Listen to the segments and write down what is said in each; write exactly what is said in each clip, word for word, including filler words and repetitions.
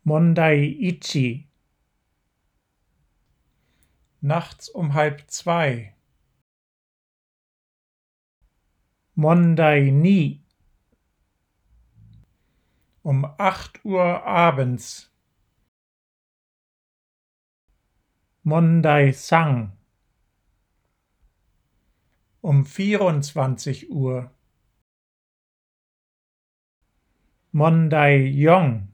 Mondai ichi. Nachts um halb zwei. Mondai ni. Um acht Uhr abends. Mondai san. Um vierundzwanzig Uhr. Mondai yong.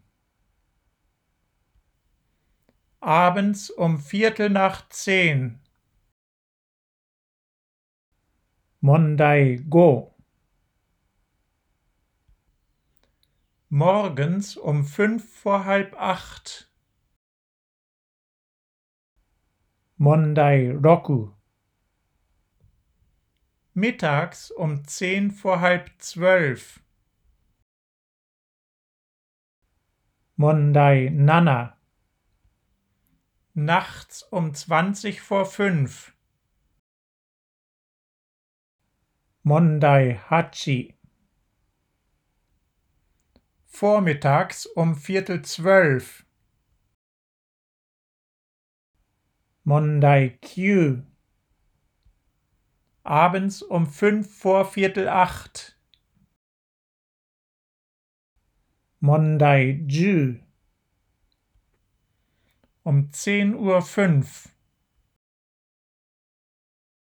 Abends um Viertel nach zehn. Mondai go. Morgens um fünf vor halb acht. Mondai roku. Mittags um zehn vor halb zwölf. Mondai nana. Nachts um zwanzig vor fünf. Mondai hachi. Vormittags um Viertel zwölf. Mondai kyu. Abends um fünf vor Viertel acht. Mondai ju. Um zehn Uhr fünf.